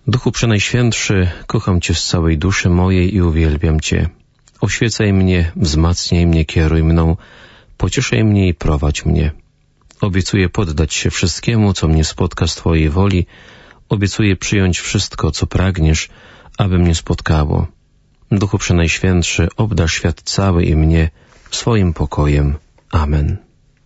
Duchu Przenajświętszy, kocham Cię z całej duszy mojej i uwielbiam Cię. Oświecaj mnie, wzmacniaj mnie, kieruj mną, pocieszaj mnie i prowadź mnie. Obiecuję poddać się wszystkiemu, co mnie spotka z Twojej woli. Obiecuję przyjąć wszystko, co pragniesz, aby mnie spotkało. Duchu Przenajświętszy, obdarz świat cały i mnie swoim pokojem. Amen.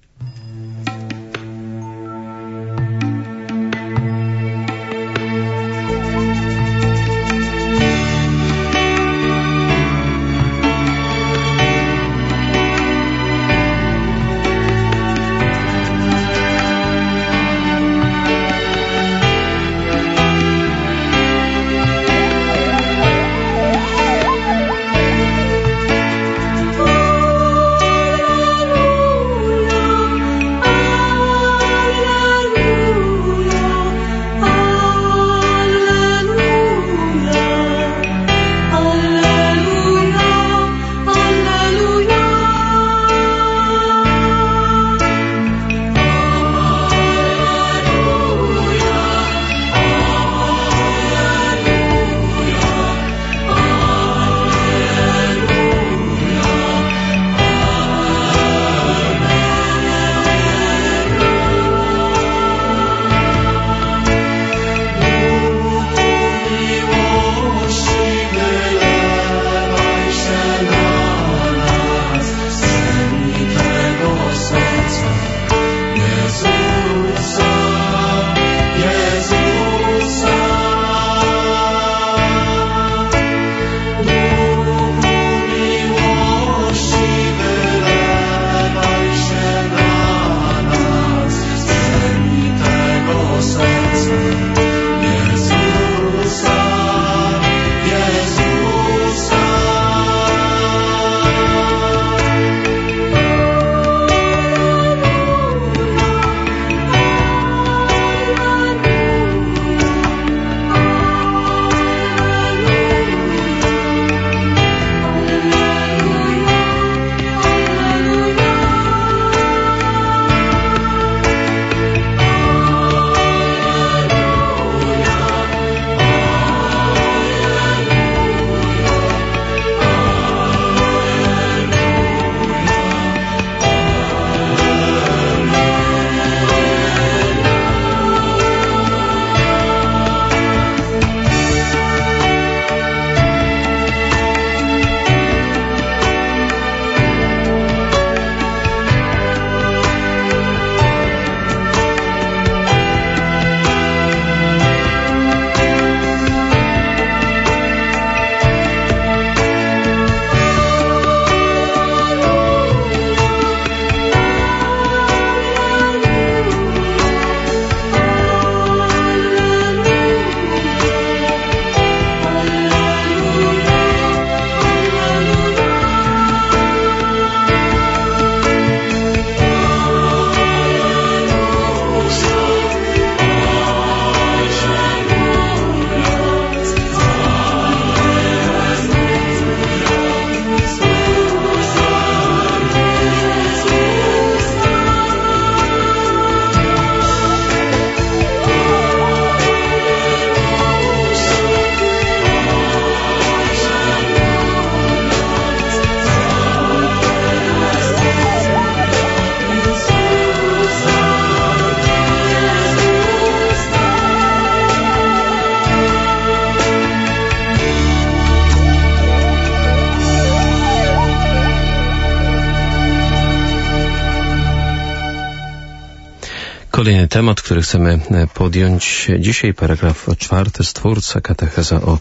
Kolejny temat, który chcemy podjąć dzisiaj, paragraf 4, Stwórca, katecheza o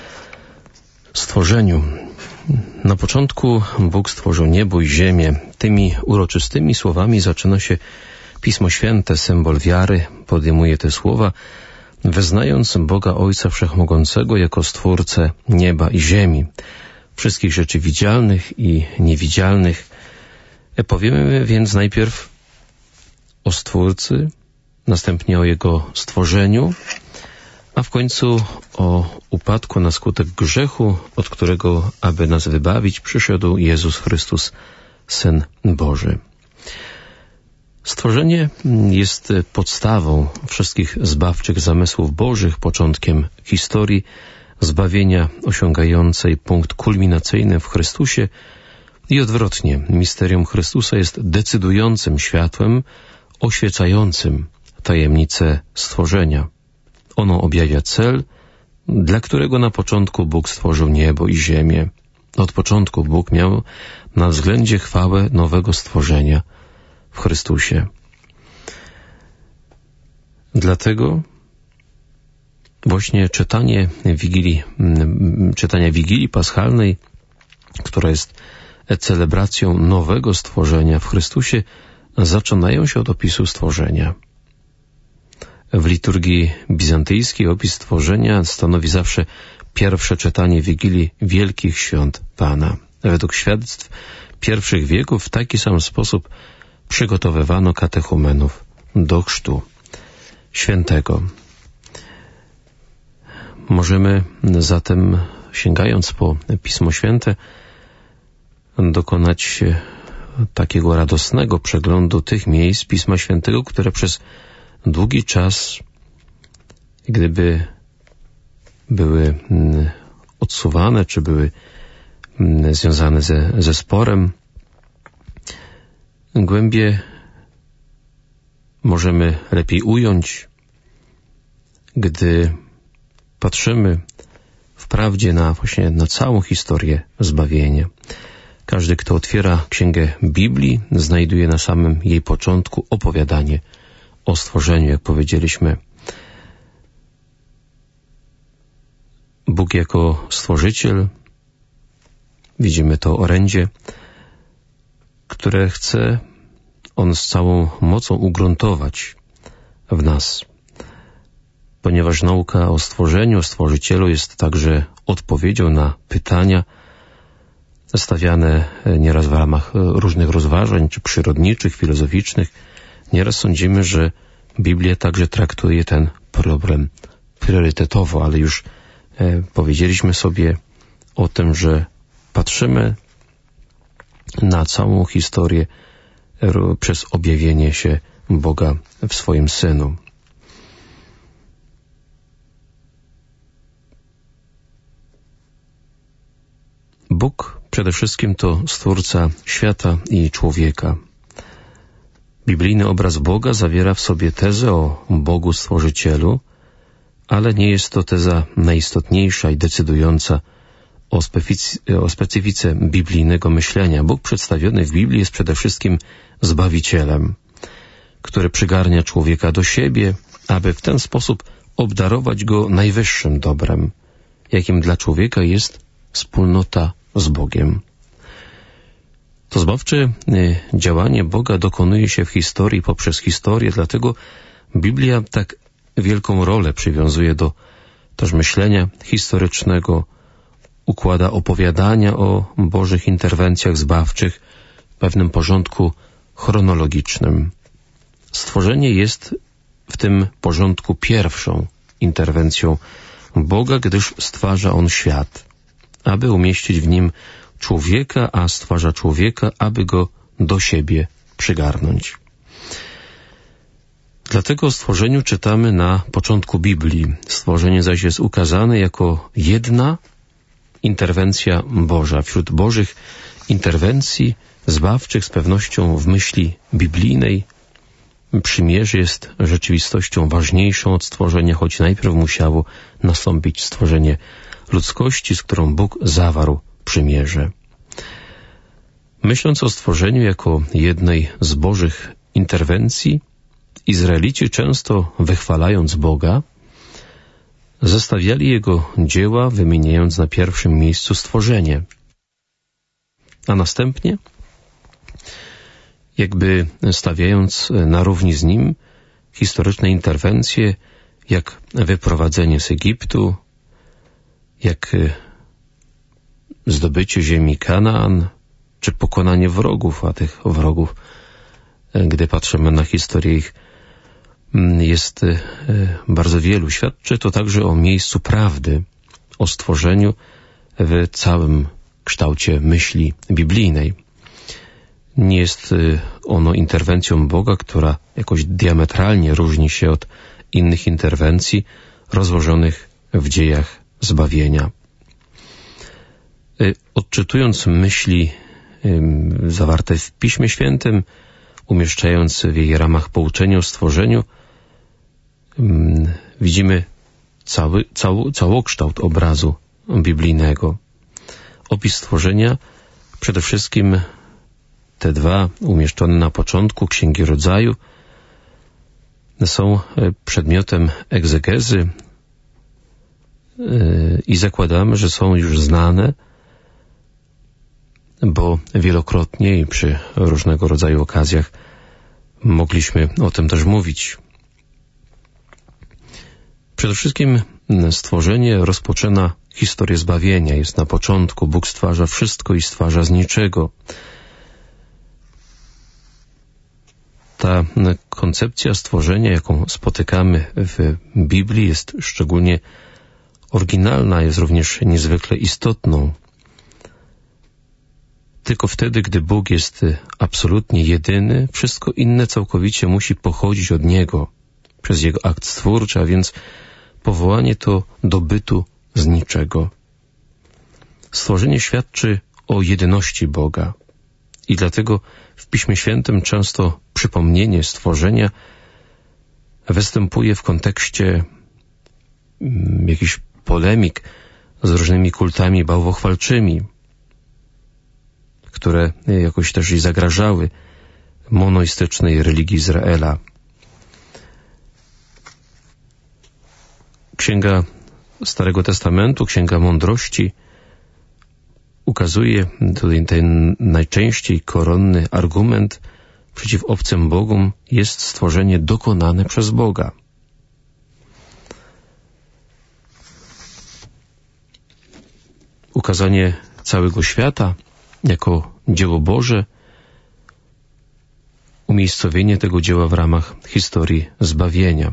stworzeniu. Na początku Bóg stworzył niebo i ziemię. Tymi uroczystymi słowami zaczyna się Pismo Święte, symbol wiary. Podejmuje te słowa, wyznając Boga Ojca Wszechmogącego jako Stwórcę nieba i ziemi, wszystkich rzeczy widzialnych i niewidzialnych. Powiemy więc najpierw o Stwórcy, następnie o Jego stworzeniu, a w końcu o upadku na skutek grzechu, od którego, aby nas wybawić, przyszedł Jezus Chrystus, Syn Boży. Stworzenie jest podstawą wszystkich zbawczych zamysłów Bożych, początkiem historii zbawienia osiągającej punkt kulminacyjny w Chrystusie i odwrotnie. Misterium Chrystusa jest decydującym światłem oświecającym tajemnicę stworzenia. Ono objawia cel, dla którego na początku Bóg stworzył niebo i ziemię. Od początku Bóg miał na względzie chwałę nowego stworzenia w Chrystusie. Dlatego właśnie czytania Wigilii Paschalnej, która jest celebracją nowego stworzenia w Chrystusie, zaczynają się od opisu stworzenia. W liturgii bizantyjskiej opis stworzenia stanowi zawsze pierwsze czytanie Wigilii Wielkich Świąt Pana. Według świadectw pierwszych wieków w taki sam sposób przygotowywano katechumenów do chrztu świętego. Możemy zatem, sięgając po Pismo Święte, dokonać takiego radosnego przeglądu tych miejsc Pisma Świętego, które przez długi czas, gdyby były odsuwane, czy były związane ze sporem, głębiej możemy lepiej ująć, gdy patrzymy wprawdzie na całą historię zbawienia. Każdy, kto otwiera Księgę Biblii, znajduje na samym jej początku opowiadanie o stworzeniu, jak powiedzieliśmy. Bóg jako Stworzyciel, widzimy to orędzie, które chce On z całą mocą ugruntować w nas. Ponieważ nauka o stworzeniu, o Stworzycielu jest także odpowiedzią na pytania stawiane nieraz w ramach różnych rozważań, czy przyrodniczych, filozoficznych. Nieraz sądzimy, że Biblia także traktuje ten problem priorytetowo, ale już powiedzieliśmy sobie o tym, że patrzymy na całą historię przez objawienie się Boga w swoim Synu. Bóg przede wszystkim to Stwórca świata i człowieka. Biblijny obraz Boga zawiera w sobie tezę o Bogu Stworzycielu, ale nie jest to teza najistotniejsza i decydująca o specyfice biblijnego myślenia. Bóg przedstawiony w Biblii jest przede wszystkim Zbawicielem, który przygarnia człowieka do siebie, aby w ten sposób obdarować go najwyższym dobrem, jakim dla człowieka jest wspólnota z Bogiem. To zbawcze działanie Boga dokonuje się w historii poprzez historię, dlatego Biblia tak wielką rolę przywiązuje do też myślenia historycznego, układa opowiadania o Bożych interwencjach zbawczych w pewnym porządku chronologicznym. Stworzenie jest w tym porządku pierwszą interwencją Boga, gdyż stwarza On świat, aby umieścić w nim człowieka, a stwarza człowieka, aby go do siebie przygarnąć. Dlatego o stworzeniu czytamy na początku Biblii. Stworzenie zaś jest ukazane jako jedna interwencja Boża. Wśród Bożych interwencji zbawczych z pewnością w myśli biblijnej przymierze jest rzeczywistością ważniejszą od stworzenia, choć najpierw musiało nastąpić stworzenie ludzkości, z którą Bóg zawarł przymierze. Myśląc o stworzeniu jako jednej z Bożych interwencji, Izraelici często wychwalając Boga, zestawiali Jego dzieła, wymieniając na pierwszym miejscu stworzenie, a następnie jakby stawiając na równi z nim historyczne interwencje, jak wyprowadzenie z Egiptu, jak zdobycie ziemi Kanaan, czy pokonanie wrogów, a tych wrogów, gdy patrzymy na historię ich, jest bardzo wielu. Świadczy to także o miejscu prawdy, o stworzeniu w całym kształcie myśli biblijnej. Nie jest ono interwencją Boga, która jakoś diametralnie różni się od innych interwencji rozłożonych w dziejach zbawienia. Odczytując myśli zawarte w Piśmie Świętym, umieszczając w jej ramach pouczenie o stworzeniu, widzimy całokształt obrazu biblijnego. Opis stworzenia, przede wszystkim te dwa umieszczone na początku Księgi Rodzaju, są przedmiotem egzegezy i zakładamy, że są już znane, bo wielokrotnie i przy różnego rodzaju okazjach mogliśmy o tym też mówić. Przede wszystkim stworzenie rozpoczyna historię zbawienia. Jest na początku. Bóg stwarza wszystko i stwarza z niczego. Ta koncepcja stworzenia, jaką spotykamy w Biblii, jest szczególnie oryginalna, jest również niezwykle istotną. Tylko wtedy, gdy Bóg jest absolutnie jedyny, wszystko inne całkowicie musi pochodzić od Niego, przez Jego akt stwórczy, a więc powołanie to do bytu z niczego. Stworzenie świadczy o jedyności Boga i dlatego w Piśmie Świętym często przypomnienie stworzenia występuje w kontekście jakichś polemik z różnymi kultami bałwochwalczymi, które jakoś też i zagrażały monoistycznej religii Izraela. Księga Starego Testamentu, Księga Mądrości ukazuje tutaj ten najczęściej koronny argument przeciw obcym bogom jest stworzenie dokonane przez Boga. Ukazanie całego świata jako dzieło Boże, umiejscowienie tego dzieła w ramach historii zbawienia.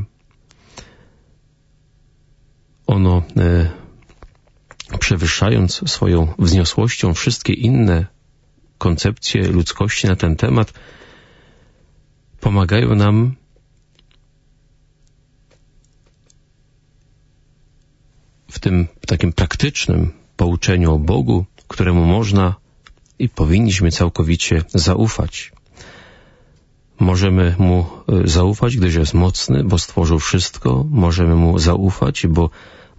Ono, przewyższając swoją wzniosłością wszystkie inne koncepcje ludzkości na ten temat, pomagają nam w tym takim praktycznym pouczeniu o Bogu, któremu można i powinniśmy całkowicie zaufać. Możemy Mu zaufać, gdyż jest mocny, bo stworzył wszystko. Możemy Mu zaufać, bo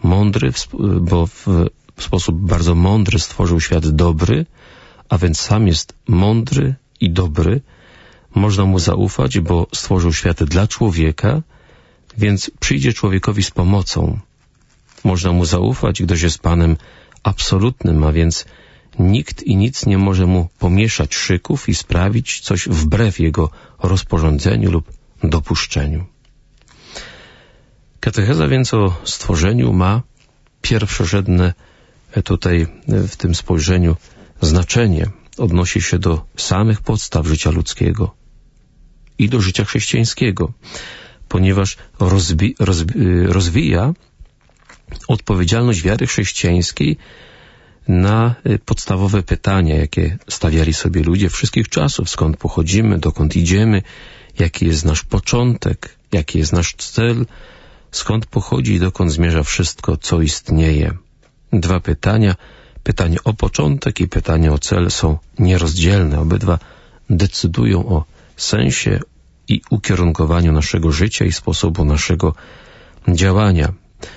w sposób bardzo mądry stworzył świat dobry, a więc sam jest mądry i dobry. Można Mu zaufać, bo stworzył świat dla człowieka, więc przyjdzie człowiekowi z pomocą. Można Mu zaufać, gdyż jest Panem absolutnym, a więc nikt i nic nie może Mu pomieszać szyków i sprawić coś wbrew Jego rozporządzeniu lub dopuszczeniu. Katecheza więc o stworzeniu ma pierwszorzędne tutaj w tym spojrzeniu znaczenie. Odnosi się do samych podstaw życia ludzkiego i do życia chrześcijańskiego, ponieważ rozwija odpowiedzialność wiary chrześcijańskiej na podstawowe pytania, jakie stawiali sobie ludzie wszystkich czasów. Skąd pochodzimy, dokąd idziemy, jaki jest nasz początek, jaki jest nasz cel, skąd pochodzi i dokąd zmierza wszystko, co istnieje. Dwa pytania, pytanie o początek i pytanie o cel, są nierozdzielne. Obydwa decydują o sensie i ukierunkowaniu naszego życia i sposobu naszego działania.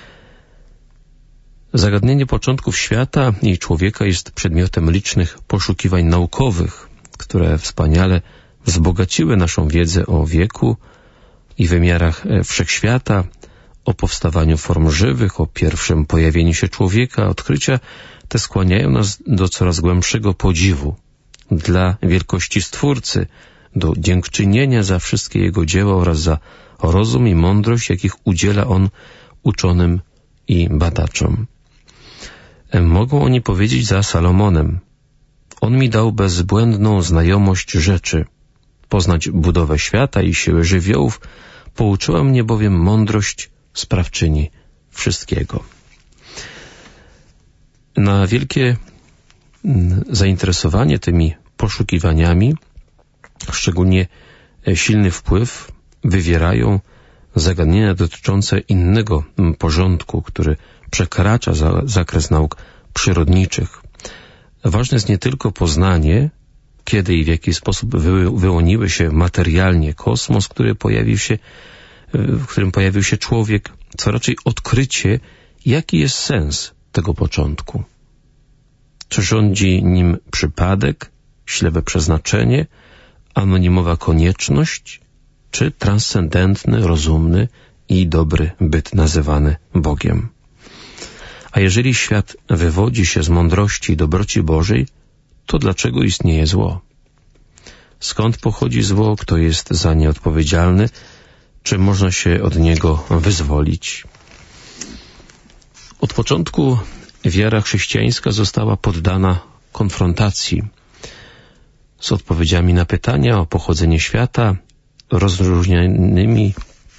Zagadnienie początków świata i człowieka jest przedmiotem licznych poszukiwań naukowych, które wspaniale wzbogaciły naszą wiedzę o wieku i wymiarach wszechświata, o powstawaniu form żywych, o pierwszym pojawieniu się człowieka. Odkrycia te skłaniają nas do coraz głębszego podziwu dla wielkości Stwórcy, do dziękczynienia za wszystkie Jego dzieła oraz za rozum i mądrość, jakich udziela On uczonym i badaczom. Mogą oni powiedzieć za Salomonem: On mi dał bezbłędną znajomość rzeczy, poznać budowę świata i siły żywiołów, pouczyła mnie bowiem mądrość sprawczyni wszystkiego. Na wielkie zainteresowanie tymi poszukiwaniami Szczególnie silny wpływ wywierają zagadnienia dotyczące innego porządku, który przekracza zakres nauk przyrodniczych. Ważne jest nie tylko poznanie, kiedy i w jaki sposób wyłoniły się materialnie kosmos, w którym pojawił się człowiek, co raczej odkrycie, jaki jest sens tego początku. Czy rządzi nim przypadek, ślepe przeznaczenie, anonimowa konieczność, czy transcendentny, rozumny i dobry byt nazywany Bogiem. A jeżeli świat wywodzi się z mądrości i dobroci Bożej, to dlaczego istnieje zło? Skąd pochodzi zło? Kto jest za nie odpowiedzialny? Czy można się od niego wyzwolić? Od początku wiara chrześcijańska została poddana konfrontacji z odpowiedziami na pytania o pochodzenie świata, rozróżnionymi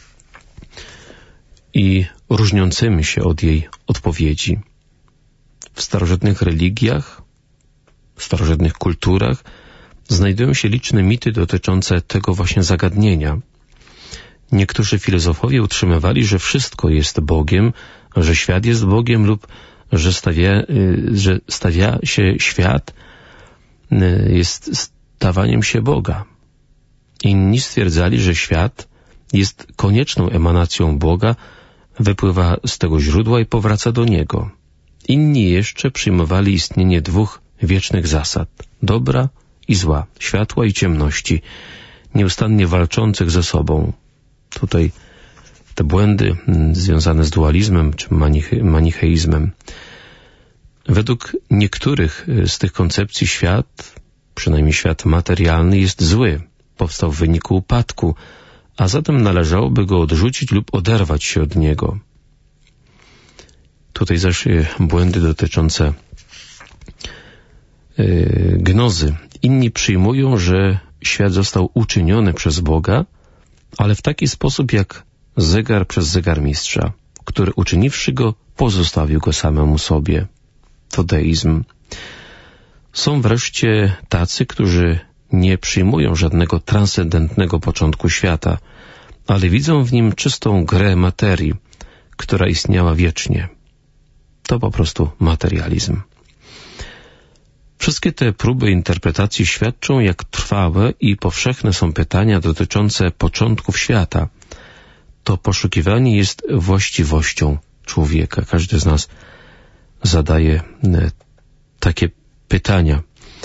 i różniącymi się od jej odpowiedzi. W starożytnych religiach, w starożytnych kulturach znajdują się liczne mity dotyczące tego właśnie zagadnienia. Niektórzy filozofowie utrzymywali, że wszystko jest Bogiem, że świat jest Bogiem lub że stawia się świat jest stawaniem się Boga. Inni stwierdzali, że świat jest konieczną emanacją Boga, wypływa z tego źródła i powraca do Niego. Inni jeszcze przyjmowali istnienie dwóch wiecznych zasad, dobra i zła, światła i ciemności, nieustannie walczących ze sobą. Tutaj te błędy związane z dualizmem czy manicheizmem. Według niektórych z tych koncepcji świat, przynajmniej świat materialny, jest zły, powstał w wyniku upadku, a zatem należałoby go odrzucić lub oderwać się od niego. Tutaj zaś błędy dotyczące gnozy. Inni przyjmują, że świat został uczyniony przez Boga, ale w taki sposób jak zegar przez zegarmistrza, który uczyniwszy go, pozostawił go samemu sobie. To deizm. Są wreszcie tacy, którzy nie przyjmują żadnego transcendentnego początku świata, ale widzą w nim czystą grę materii, która istniała wiecznie. To po prostu materializm. Wszystkie te próby interpretacji świadczą, jak trwałe i powszechne są pytania dotyczące początków świata. To poszukiwanie jest właściwością człowieka. Każdy z nas zadaje takie pytania.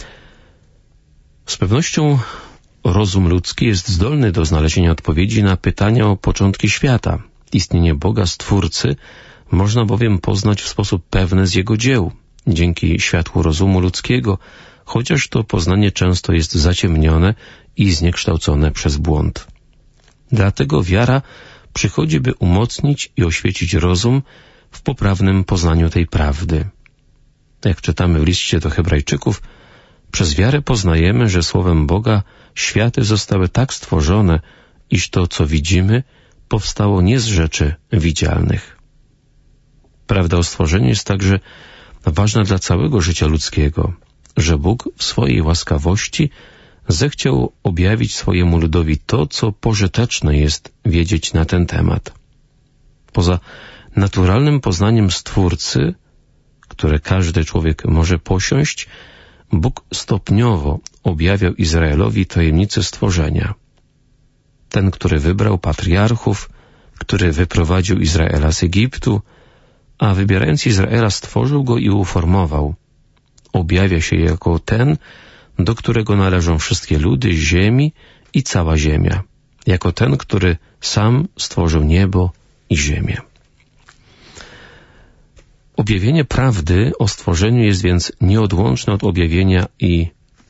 Z pewnością rozum ludzki jest zdolny do znalezienia odpowiedzi na pytania o początki świata. Istnienie Boga, Stwórcy, można bowiem poznać w sposób pewny z Jego dzieł, dzięki światłu rozumu ludzkiego, chociaż to poznanie często jest zaciemnione i zniekształcone przez błąd. Dlatego wiara przychodzi, by umocnić i oświecić rozum w poprawnym poznaniu tej prawdy. Jak czytamy w liście do Hebrajczyków, przez wiarę poznajemy, że słowem Boga światy zostały tak stworzone, iż to, co widzimy, powstało nie z rzeczy widzialnych. Prawda o stworzeniu jest także ważna dla całego życia ludzkiego, że Bóg w swojej łaskawości zechciał objawić swojemu ludowi to, co pożyteczne jest wiedzieć na ten temat. Poza naturalnym poznaniem Stwórcy, które każdy człowiek może posiąść, Bóg stopniowo objawiał Izraelowi tajemnicę stworzenia. Ten, który wybrał patriarchów, który wyprowadził Izraela z Egiptu, a wybierając Izraela stworzył go i uformował. Objawia się jako ten, do którego należą wszystkie ludy ziemi i cała ziemia, jako ten, który sam stworzył niebo i ziemię. Objawienie prawdy o stworzeniu jest więc nieodłączne od objawienia i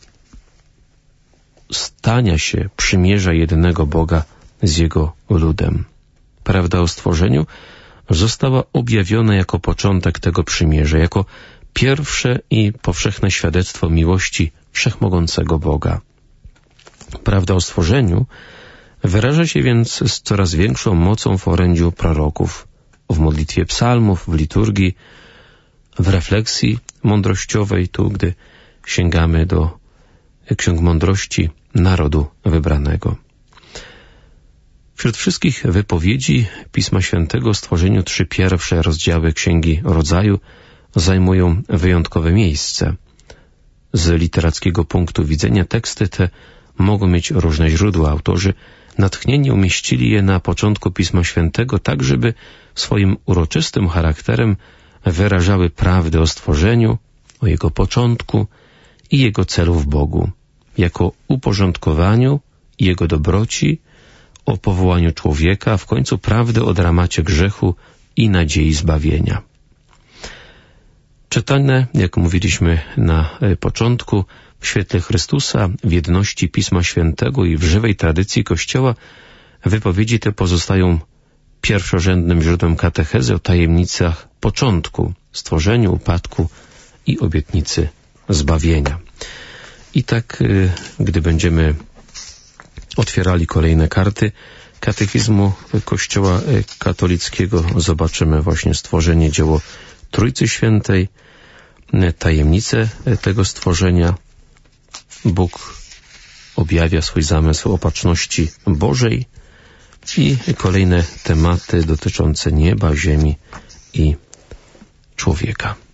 stania się przymierza jedynego Boga z Jego ludem. Prawda o stworzeniu została objawiona jako początek tego przymierza, jako pierwsze i powszechne świadectwo miłości wszechmogącego Boga. Prawda o stworzeniu wyraża się więc z coraz większą mocą w orędziu proroków, w modlitwie psalmów, w liturgii, w refleksji mądrościowej, tu gdy sięgamy do ksiąg mądrości narodu wybranego. Wśród wszystkich wypowiedzi Pisma Świętego o stworzeniu 3 pierwsze rozdziały Księgi Rodzaju zajmują wyjątkowe miejsce. Z literackiego punktu widzenia teksty te mogą mieć różne źródła. Autorzy natchnieni umieścili je na początku Pisma Świętego tak, żeby swoim uroczystym charakterem wyrażały prawdę o stworzeniu, o jego początku i jego celu w Bogu, jako uporządkowaniu i jego dobroci, o powołaniu człowieka, a w końcu prawdę o dramacie grzechu i nadziei zbawienia. Czytane, jak mówiliśmy na początku, w świetle Chrystusa, w jedności Pisma Świętego i w żywej tradycji Kościoła, wypowiedzi te pozostają pierwszorzędnym źródłem katechezy o tajemnicach początku, stworzeniu, upadku i obietnicy zbawienia. I tak, gdy będziemy otwierali kolejne karty katechizmu Kościoła katolickiego, zobaczymy właśnie stworzenie, dzieło Trójcy Świętej, tajemnice tego stworzenia. Bóg objawia swój zamysł opatrzności Bożej i kolejne tematy dotyczące nieba, ziemi i człowieka.